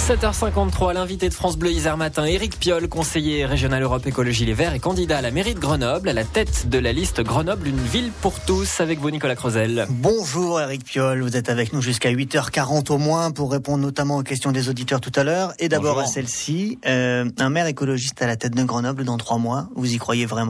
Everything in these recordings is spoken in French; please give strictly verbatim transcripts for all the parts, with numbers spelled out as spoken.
sept heures cinquante-trois, l'invité de France Bleu Isère Matin, Éric Piolle, conseiller régional Europe Écologie Les Verts et candidat à la mairie de Grenoble, à la tête de la liste Grenoble, une ville pour tous, avec vous Nicolas Crozel. Bonjour Éric Piolle, vous êtes avec nous jusqu'à huit heures quarante au moins pour répondre notamment aux questions des auditeurs tout à l'heure. Et d'abord Bonjour. à celle-ci, euh, un maire écologiste à la tête de Grenoble dans trois mois, vous y croyez vraiment ?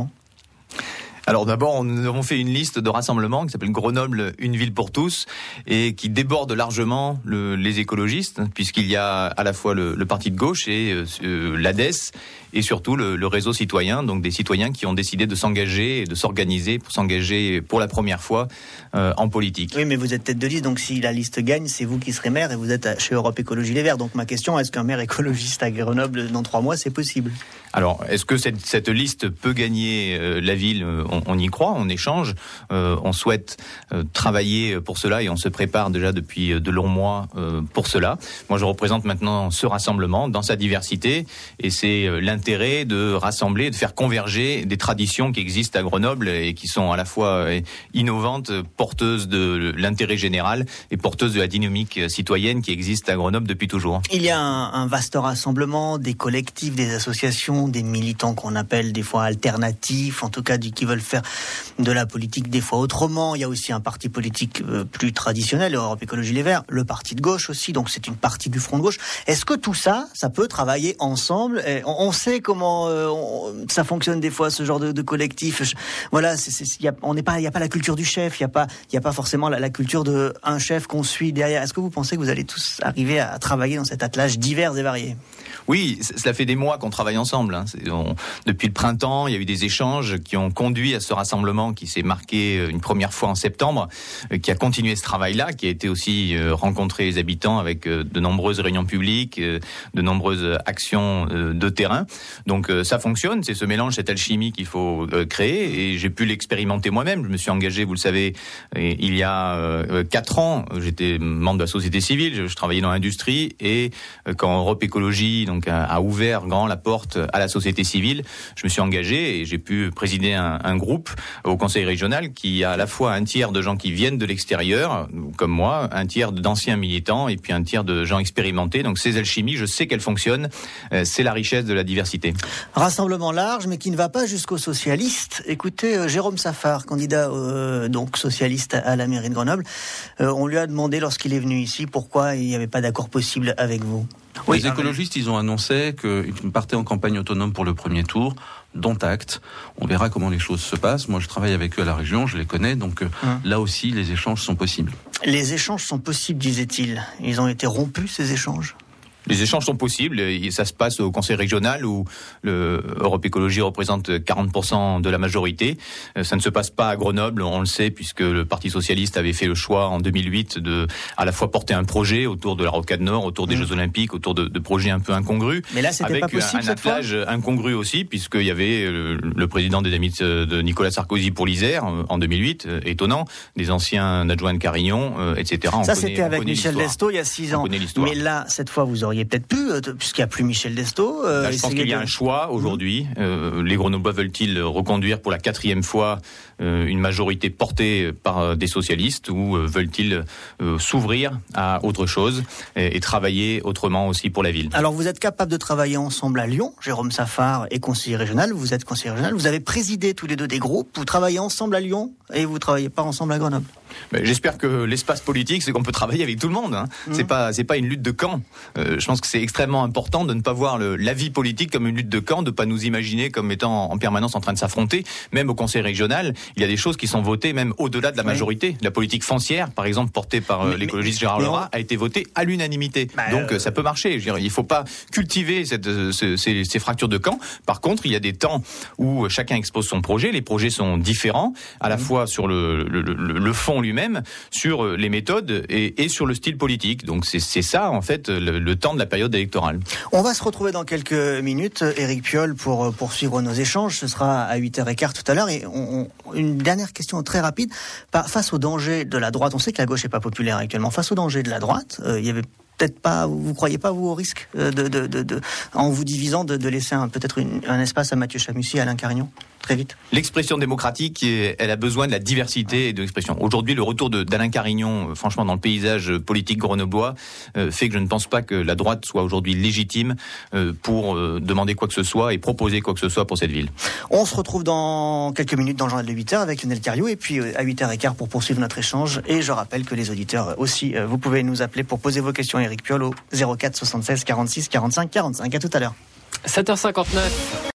Alors d'abord, nous avons fait une liste de rassemblements qui s'appelle Grenoble, une ville pour tous, et qui déborde largement le, les écologistes, puisqu'il y a à la fois le, le parti de gauche et euh, l'A D E S, et surtout le, le réseau citoyen, donc des citoyens qui ont décidé de s'engager et de s'organiser pour s'engager pour la première fois euh, en politique. Oui, mais vous êtes tête de liste, donc si la liste gagne, c'est vous qui serez maire, et vous êtes chez Europe Écologie Les Verts. Donc ma question, est-ce qu'un maire écologiste à Grenoble dans trois mois, c'est possible ? Alors, est-ce que cette, cette liste peut gagner euh, la ville ? on, on y croit, on échange, euh, on souhaite euh, travailler pour cela et on se prépare déjà depuis de longs mois euh, pour cela. Moi, je représente maintenant ce rassemblement dans sa diversité et c'est euh, l'intérêt de rassembler, de faire converger des traditions qui existent à Grenoble et qui sont à la fois euh, innovantes, porteuses de l'intérêt général et porteuses de la dynamique citoyenne qui existe à Grenoble depuis toujours. Il y a un, un vaste rassemblement, des collectifs, des associations, des militants qu'on appelle des fois alternatifs, en tout cas qui veulent faire de la politique des fois autrement. Il y a aussi un parti politique euh, plus traditionnel, Europe Écologie Les Verts, le parti de gauche aussi, donc c'est une partie du front de gauche. Est-ce que tout ça, ça peut travailler ensemble ? Et on, on sait comment euh, on, ça fonctionne des fois, ce genre de, de collectif. Je, voilà, c'est, c'est, y a, on n'est pas, il n'y a pas la culture du chef, il n'y a pas, il y a pas forcément la, la culture de un chef qu'on suit derrière. Est-ce que vous pensez que vous allez tous arriver à travailler dans cet attelage divers et varié ? Oui, cela fait des mois qu'on travaille ensemble. Hein. C'est, on, depuis le printemps, il y a eu des échanges qui ont conduit à ce rassemblement qui s'est marqué une première fois en septembre, euh, qui a continué ce travail-là, qui a été aussi euh, rencontrer les habitants avec euh, de nombreuses réunions publiques, euh, de nombreuses actions euh, de terrain. Donc euh, ça fonctionne, c'est ce mélange, cette alchimie qu'il faut euh, créer et j'ai pu l'expérimenter moi-même. Je me suis engagé, vous le savez, et, il y a euh, quatre ans, j'étais membre de la société civile, je, je travaillais dans l'industrie et euh, quand Europe Écologie donc a, a ouvert grand la porte à la société civile, je me suis engagé et j'ai pu présider un, un groupe au conseil régional qui a à la fois un tiers de gens qui viennent de l'extérieur, comme moi, un tiers d'anciens militants et puis un tiers de gens expérimentés. Donc ces alchimies, je sais qu'elles fonctionnent. Euh, c'est la richesse de la diversité. Rassemblement large, mais qui ne va pas jusqu'aux socialistes. Écoutez, euh, Jérôme Safar, candidat euh, donc socialiste à la mairie de Grenoble, euh, on lui a demandé lorsqu'il est venu ici pourquoi il n'y avait pas d'accord possible avec vous. Oui, les écologistes, ils ont annoncé qu'ils partaient en campagne autonome pour le premier tour, dont acte. On verra comment les choses se passent. Moi, je travaille avec eux à la région, je les connais, donc hum. là aussi, les échanges sont possibles. Les échanges sont possibles, disait-il. Ils ont été rompus, ces échanges ? Les échanges sont possibles, et ça se passe au conseil régional où le Europe Écologie représente quarante pour cent de la majorité. Ça ne se passe pas à Grenoble, on le sait, puisque le Parti socialiste avait fait le choix en deux mille huit de à la fois porter un projet autour de la Rocade Nord, autour des mmh. Jeux Olympiques, autour de, de projets un peu incongrus. Mais là, c'était avec pas possible un, un cette fois. attelage incongru aussi, puisqu'il y avait le, le président des amis de Nicolas Sarkozy pour l'Isère en deux mille huit, étonnant, des anciens adjoints de Carignon, euh, et cetera. Ça, on c'était connaît, avec Michel Desto il y a six ans. Mais là, cette fois, vous auriez peut-être pu, puisqu'il n'y a plus Michel Desto. Euh, Là, je pense qu'il y a un choix aujourd'hui. Euh, les Grenoblois veulent-ils reconduire pour la quatrième fois euh, une majorité portée par des socialistes ou euh, veulent-ils euh, s'ouvrir à autre chose et, et travailler autrement aussi pour la ville ? Alors, vous êtes capable de travailler ensemble à Lyon. Jérôme Safar est conseiller régional. Vous êtes conseiller régional. Vous avez présidé tous les deux des groupes. Vous travaillez ensemble à Lyon et vous ne travaillez pas ensemble à Grenoble. Ben, j'espère que l'espace politique, c'est qu'on peut travailler avec tout le monde. Hein. Mmh. C'est pas, c'est pas une lutte de camp. Euh, je pense que c'est extrêmement important de ne pas voir le, la vie politique comme une lutte de camp, de pas nous imaginer comme étant en permanence en train de s'affronter. Même au conseil régional, il y a des choses qui sont votées même au-delà de la majorité. Oui. La politique foncière, par exemple, portée par mais, l'écologiste mais, Gérard Lerat, a été votée à l'unanimité. Bah, Donc euh... ça peut marcher. Je veux dire, il faut pas cultiver cette, ce, ces, ces fractures de camp. Par contre, il y a des temps où chacun expose son projet. Les projets sont différents, à la mmh. fois sur le, le, le, le fond lui-même, sur les méthodes et, et sur le style politique. Donc c'est, c'est ça, en fait, le, le temps de la période électorale. On va se retrouver dans quelques minutes, Éric Piolle, pour poursuivre nos échanges. Ce sera à huit heures quinze tout à l'heure. Et on, on, une dernière question très rapide. Face au danger de la droite, on sait que la gauche n'est pas populaire actuellement. Face au danger de la droite, euh, il y avait peut-être pas, vous croyez pas vous au risque de, de, de, de en vous divisant de, de laisser un, peut-être une, un espace à Mathieu Chamussi et Alain Carignon ? très vite. L'expression démocratique, elle a besoin de la diversité et de l'expression. Aujourd'hui, le retour de, d'Alain Carignon, franchement, dans le paysage politique grenoblois, euh, fait que je ne pense pas que la droite soit aujourd'hui légitime euh, pour euh, demander quoi que ce soit et proposer quoi que ce soit pour cette ville. On se retrouve dans quelques minutes dans le journal de huit heures avec Lionel Cariou et puis à huit heures quinze pour poursuivre notre échange. Et je rappelle que les auditeurs aussi, vous pouvez nous appeler pour poser vos questions à Éric Piolle au zéro quatre soixante-seize quarante-six quarante-cinq quarante-cinq. À tout à l'heure. sept heures cinquante-neuf.